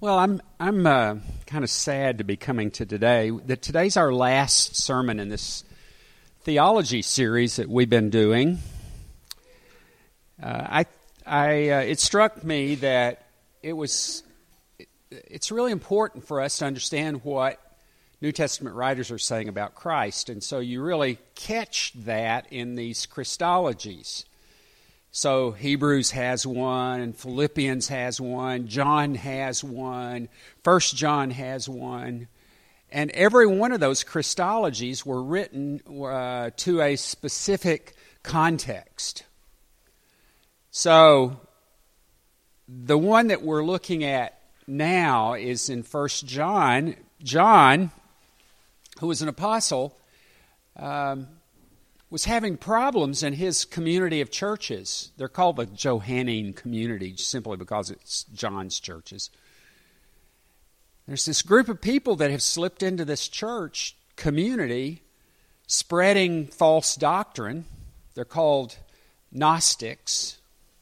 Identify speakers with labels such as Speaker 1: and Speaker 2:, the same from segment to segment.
Speaker 1: Well, I'm kind of sad to be coming to today. Today's our last sermon in this theology series that we've been doing. It struck me that it's really important for us to understand what New Testament writers are saying about Christ, and so you really catch that in these Christologies. So Hebrews has one, and Philippians has one, John has one, 1 John has one. And every one of those Christologies were written to a specific context. So the one that we're looking at now is in 1 John. John, who was an apostle, was having problems in his community of churches. They're called the Johannine community simply because it's John's churches. There's this group of people that have slipped into this church community spreading false doctrine. They're called Gnostics.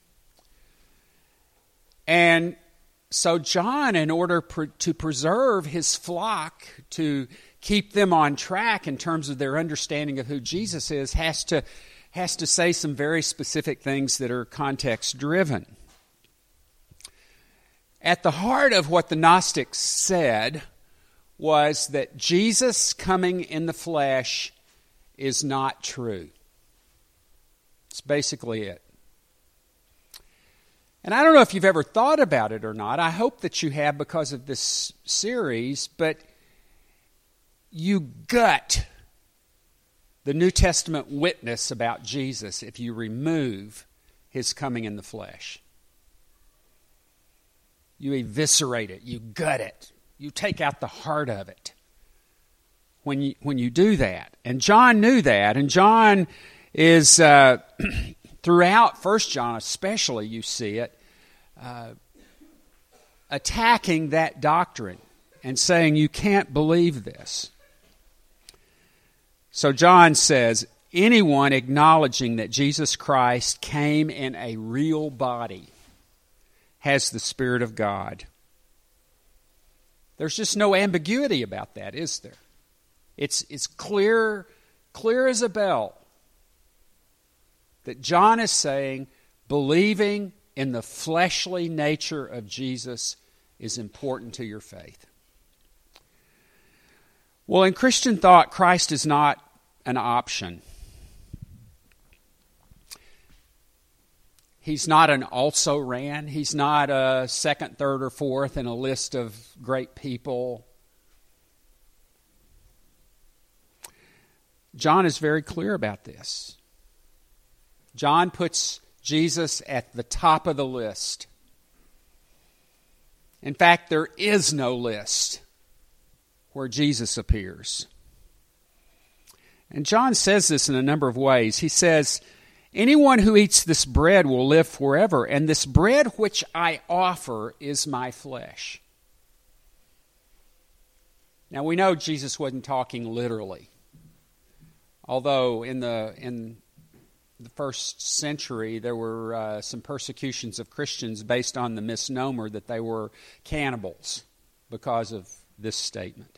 Speaker 1: And so John, in order to preserve his flock, to keep them on track in terms of their understanding of who Jesus is, has to say some very specific things that are context-driven. At the heart of what the Gnostics said was that Jesus coming in the flesh is not true. It's basically it. And I don't know if you've ever thought about it or not. I hope that you have because of this series, but you gut the New Testament witness about Jesus if you remove his coming in the flesh. You eviscerate it. You gut it. You take out the heart of it when you do that. And John knew that. And John is, throughout 1 John especially, you see it, attacking that doctrine and saying you can't believe this. So John says, anyone acknowledging that Jesus Christ came in a real body has the Spirit of God. There's just no ambiguity about that, is there? It's clear as a bell that John is saying believing in the fleshly nature of Jesus is important to your faith. Well, in Christian thought, Christ is not an option. He's not an also-ran. He's not a second, third, or fourth in a list of great people. John is very clear about this. John puts Jesus at the top of the list. In fact, there is no list where Jesus appears. And John says this in a number of ways. He says, anyone who eats this bread will live forever, and this bread which I offer is my flesh. Now we know Jesus wasn't talking literally. Although in the first century there were some persecutions of Christians based on the misnomer that they were cannibals because of this statement.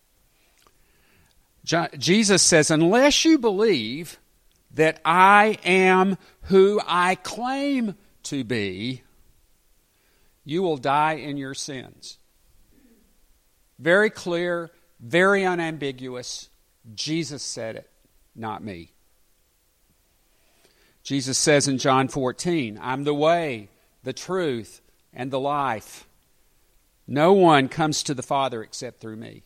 Speaker 1: Jesus says, unless you believe that I am who I claim to be, you will die in your sins. Very clear, very unambiguous. Jesus said it, not me. Jesus says in John 14, I'm the way, the truth, and the life. No one comes to the Father except through me.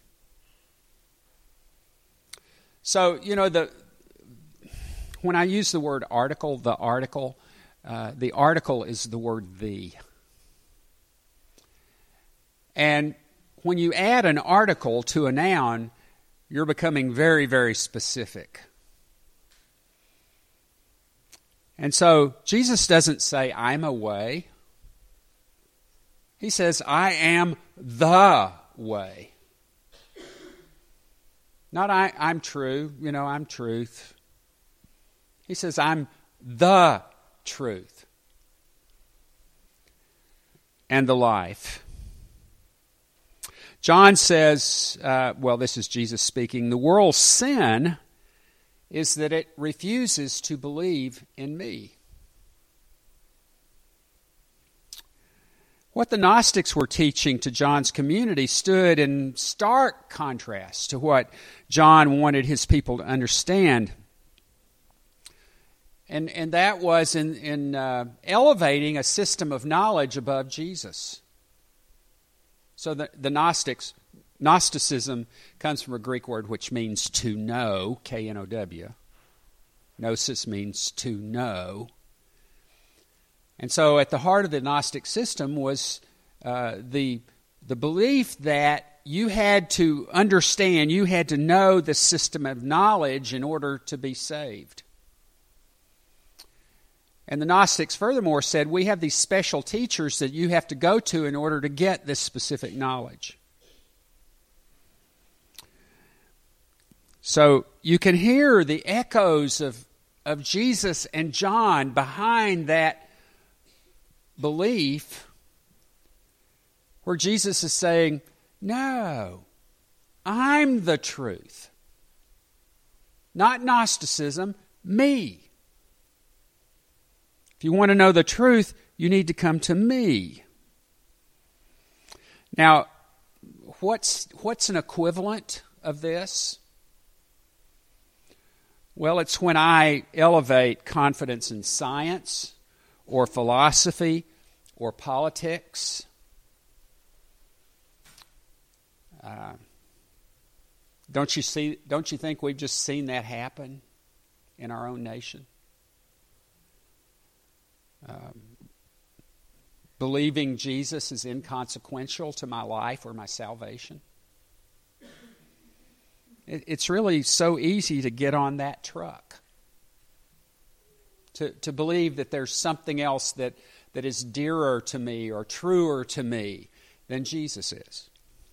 Speaker 1: So, when I use the word article, the article is the word the. And when you add an article to a noun, you're becoming very, very specific. And so Jesus doesn't say, I'm a way. He says, I am the way. Not I'm true, I'm truth. He says, I'm the truth and the life. John says, this is Jesus speaking, the world's sin is that it refuses to believe in me. What the Gnostics were teaching to John's community stood in stark contrast to what John wanted his people to understand. And that was in elevating a system of knowledge above Jesus. So the Gnosticism comes from a Greek word which means to know, K-N-O-W. Gnosis means to know. And so at the heart of the Gnostic system was the belief that you had to understand, you had to know the system of knowledge in order to be saved. And the Gnostics furthermore said, we have these special teachers that you have to go to in order to get this specific knowledge. So you can hear the echoes of Jesus and John behind that belief, where Jesus is saying, no, I'm the truth. Not Gnosticism, me. If you want to know the truth, you need to come to me. Now, what's an equivalent of this? Well, it's when I elevate confidence in science or philosophy or politics. Don't you think we've just seen that happen in our own nation? Believing Jesus is inconsequential to my life or my salvation. It's really so easy to get on that truck. To believe that there's something else that is dearer to me or truer to me than Jesus is.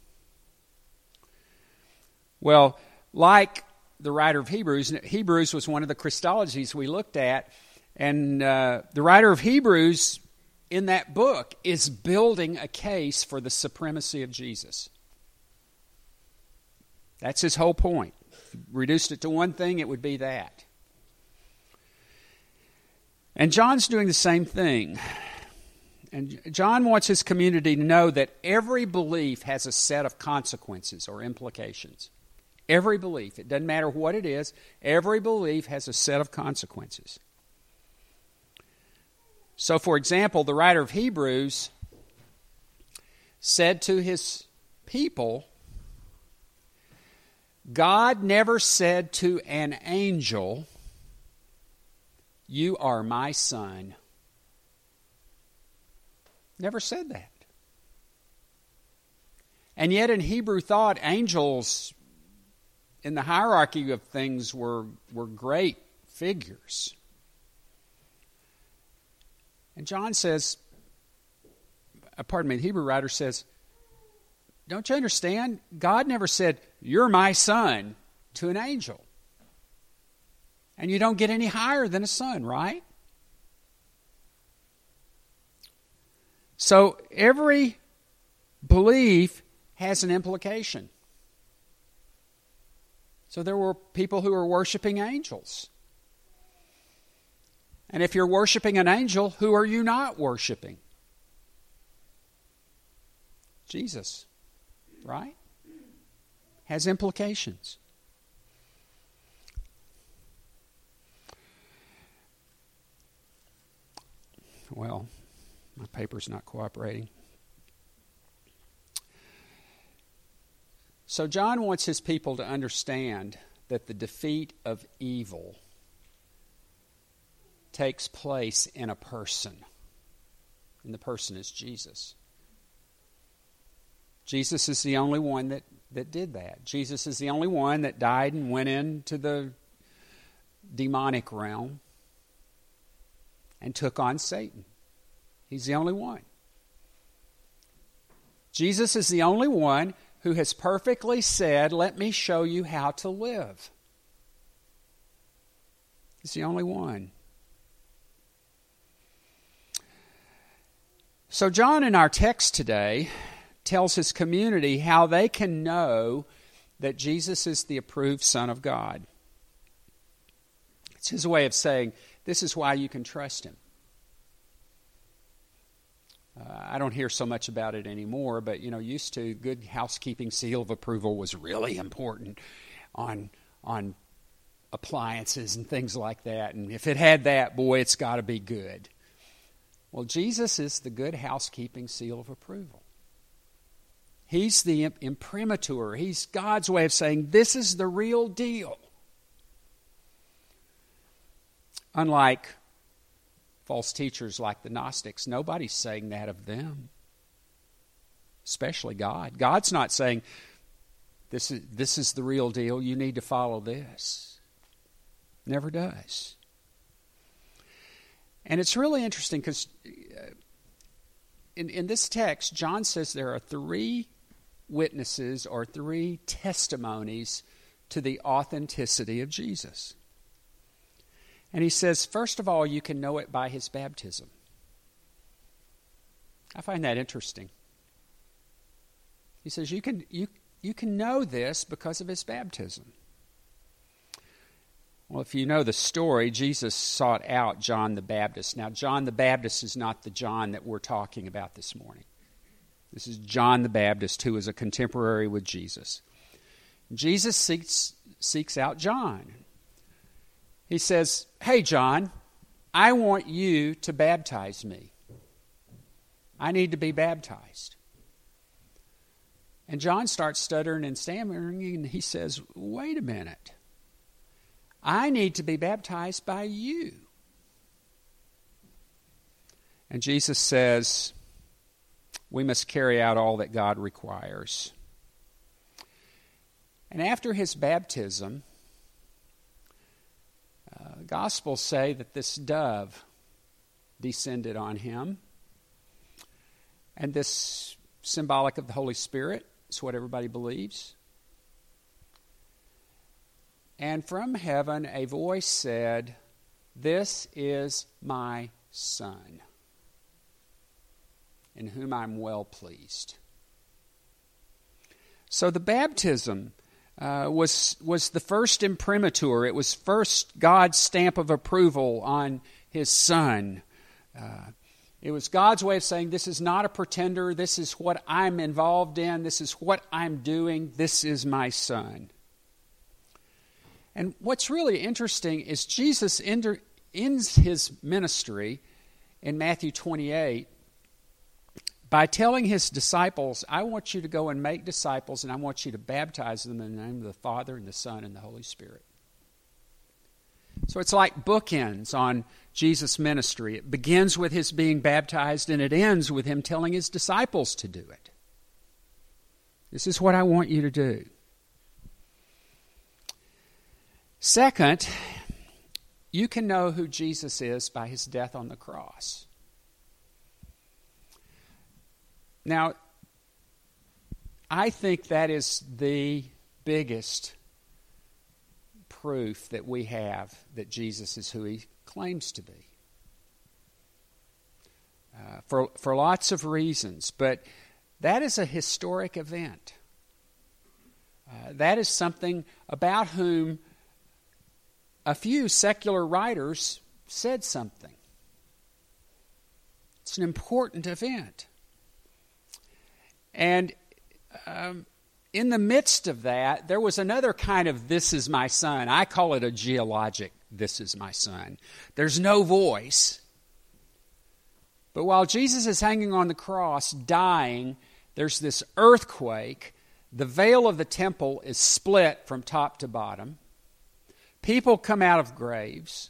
Speaker 1: Well, like the writer of Hebrews was one of the Christologies we looked at, and the writer of Hebrews in that book is building a case for the supremacy of Jesus. That's his whole point. If you reduced it to one thing, it would be that. And John's doing the same thing. And John wants his community to know that every belief has a set of consequences or implications. Every belief, it doesn't matter what it is, every belief has a set of consequences. So, for example, the writer of Hebrews said to his people, God never said to an angel, you are my son. Never said that. And yet in Hebrew thought, angels in the hierarchy of things were great figures. And John says, the Hebrew writer says, don't you understand? God never said, you're my son to an angel. And you don't get any higher than a son, right? So every belief has an implication. So there were people who were worshiping angels. And if you're worshiping an angel, who are you not worshiping? Jesus, right? Has implications. Well, my paper's not cooperating. So John wants his people to understand that the defeat of evil takes place in a person. And the person is Jesus. Jesus is the only one that did that. Jesus is the only one that died and went into the demonic realm and took on Satan. He's the only one. Jesus is the only one who has perfectly said, let me show you how to live. He's the only one. So John in our text today tells his community how they can know that Jesus is the approved Son of God. It's his way of saying, this is why you can trust him. I don't hear so much about it anymore, but used to, good housekeeping seal of approval was really important on appliances and things like that. And if it had that, boy, it's got to be good. Well, Jesus is the good housekeeping seal of approval. He's the imprimatur. He's God's way of saying, this is the real deal. Unlike false teachers like the Gnostics, nobody's saying that of them, especially God. God's not saying, this is the real deal, you need to follow this. Never does. And it's really interesting because in this text, John says there are 3 witnesses or 3 testimonies to the authenticity of Jesus. And he says, first of all, you can know it by his baptism. I find that interesting. He says you can know this because of his baptism. Well, if you know the story, Jesus sought out John the Baptist. Now, John the Baptist is not the John that we're talking about this morning. This is John the Baptist, who is a contemporary with Jesus. Jesus seeks out John. He says, hey, John, I want you to baptize me. I need to be baptized. And John starts stuttering and stammering, and he says, wait a minute. I need to be baptized by you. And Jesus says, we must carry out all that God requires. And after his baptism, the Gospels say that this dove descended on him. And this, symbolic of the Holy Spirit, is what everybody believes. And from heaven a voice said, this is my Son, in whom I'm well pleased. So the baptism was the first imprimatur. It was first God's stamp of approval on his Son. It was God's way of saying, this is not a pretender. This is what I'm involved in. This is what I'm doing. This is my Son. And what's really interesting is Jesus ends his ministry in Matthew 28 by telling his disciples, I want you to go and make disciples, and I want you to baptize them in the name of the Father and the Son and the Holy Spirit. So it's like bookends on Jesus' ministry. It begins with his being baptized, and it ends with him telling his disciples to do it. This is what I want you to do. Second, you can know who Jesus is by his death on the cross. Now, I think that is the biggest proof that we have that Jesus is who he claims to be. For lots of reasons, but that is a historic event. That is something about whom a few secular writers said something. It's an important event. And in the midst of that, there was another kind of this is my son. I call it a geologic this is my son. There's no voice. But while Jesus is hanging on the cross, dying, there's this earthquake. The veil of the temple is split from top to bottom. People come out of graves.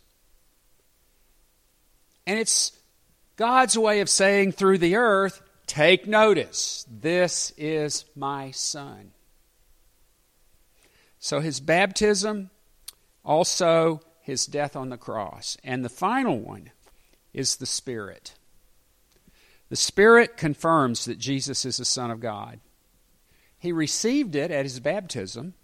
Speaker 1: And it's God's way of saying through the earth, take notice, this is my son. So his baptism, also his death on the cross. And the final one is the Spirit. The Spirit confirms that Jesus is the Son of God. He received it at his baptism.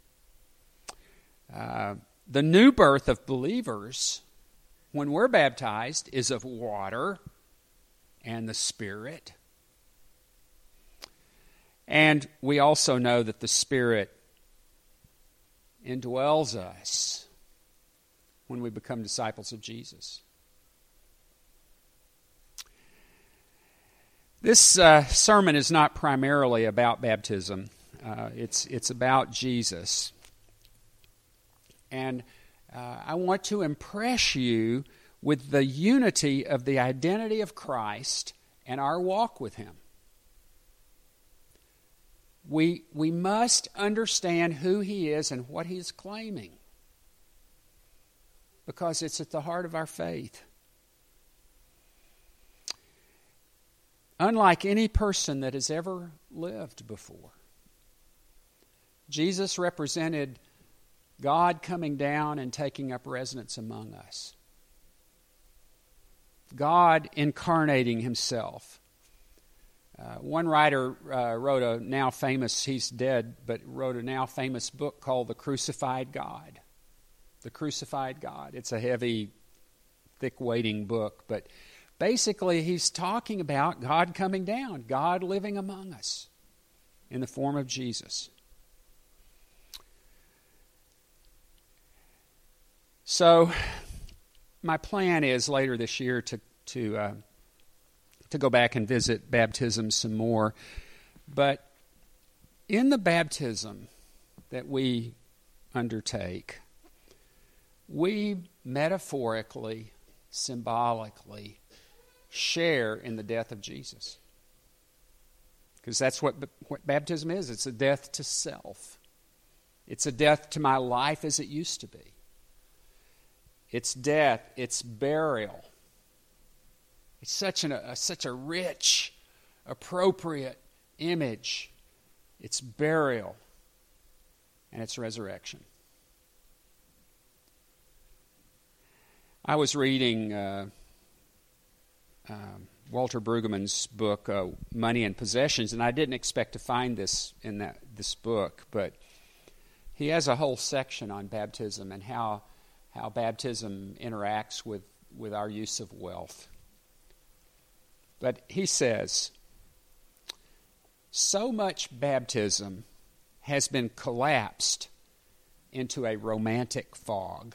Speaker 1: The new birth of believers, when we're baptized, is of water and the Spirit. And we also know that the Spirit indwells us when we become disciples of Jesus. This sermon is not primarily about baptism. It's about Jesus. And I want to impress you with the unity of the identity of Christ and our walk with Him. We must understand who He is and what He is claiming, because it's at the heart of our faith. Unlike any person that has ever lived before, Jesus represented God coming down and taking up residence among us. God incarnating Himself. One writer wrote a now famous, he's dead, but wrote a now famous book called The Crucified God. The Crucified God. It's a heavy, thick-weighting book, but basically he's talking about God coming down, God living among us in the form of Jesus. So, my plan is later this year to go back and visit baptism some more. But in the baptism that we undertake, we metaphorically, symbolically share in the death of Jesus. Because that's what baptism is. It's a death to self. It's a death to my life as it used to be. It's death, it's burial. It's such a rich, appropriate image. It's burial and it's resurrection. I was reading Walter Brueggemann's book, Money and Possessions, and I didn't expect to find this in this book, but he has a whole section on baptism and how baptism interacts with our use of wealth. But he says, so much baptism has been collapsed into a romantic fog.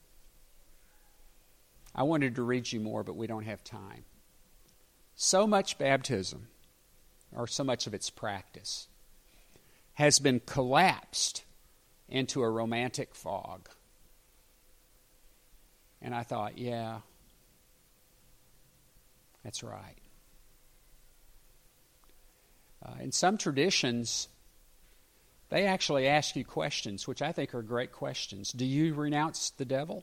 Speaker 1: I wanted to read you more, but we don't have time. So much baptism, or so much of its practice, has been collapsed into a romantic fog. And I thought, yeah, that's right. In some traditions, they actually ask you questions, which I think are great questions. Do you renounce the devil?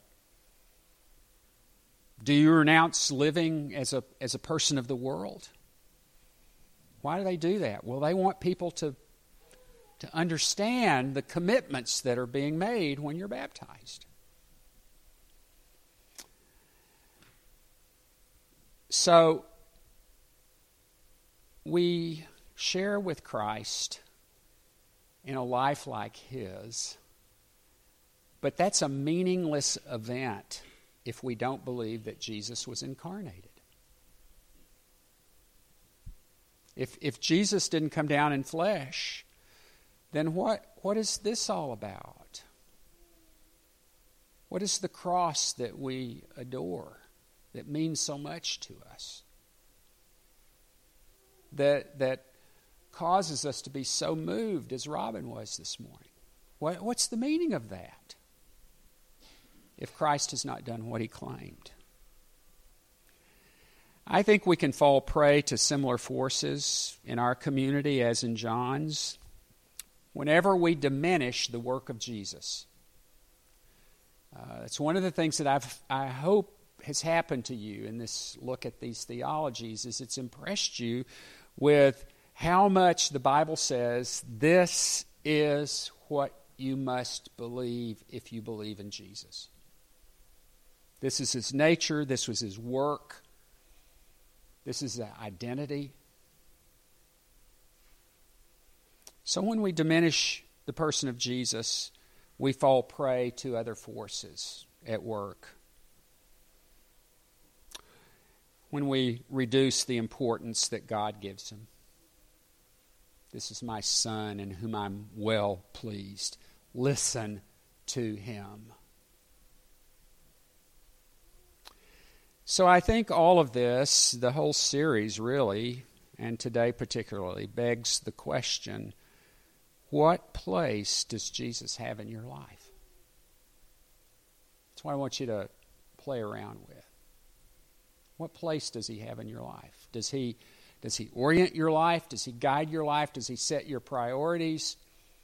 Speaker 1: Do you renounce living as a person of the world? Why do they do that? Well, they want people to understand the commitments that are being made when you're baptized. So, we share with Christ in a life like His, but that's a meaningless event if we don't believe that Jesus was incarnated. If Jesus didn't come down in flesh, then what is this all about? What is the cross that we adore, that means so much to us, that causes us to be so moved as Robin was this morning? What's the meaning of that if Christ has not done what He claimed? I think we can fall prey to similar forces in our community as in John's whenever we diminish the work of Jesus. It's one of the things that I hope has happened to you in this look at these theologies, is it's impressed you with how much the Bible says this is what you must believe if you believe in Jesus. This is His nature, this was His work, this is the identity. So when we diminish the person of Jesus, we fall prey to other forces at work. When we reduce the importance that God gives Him. This is my Son in whom I'm well pleased. Listen to him. So I think all of this, the whole series really, and today particularly, begs the question, what place does Jesus have in your life? That's what I want you to play around with. What place does he have in your life? Does he orient your life? Does he guide your life? Does he set your priorities?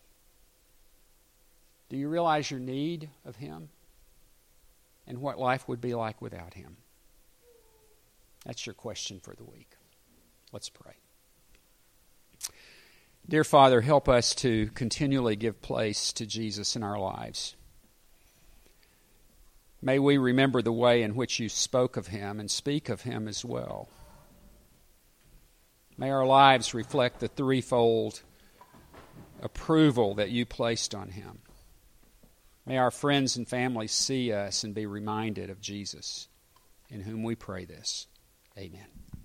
Speaker 1: Do you realize your need of him? And what life would be like without him? That's your question for the week. Let's pray. Dear Father, help us to continually give place to Jesus in our lives. May we remember the way in which you spoke of him and speak of him as well. May our lives reflect the threefold approval that you placed on him. May our friends and family see us and be reminded of Jesus, in whom we pray this. Amen.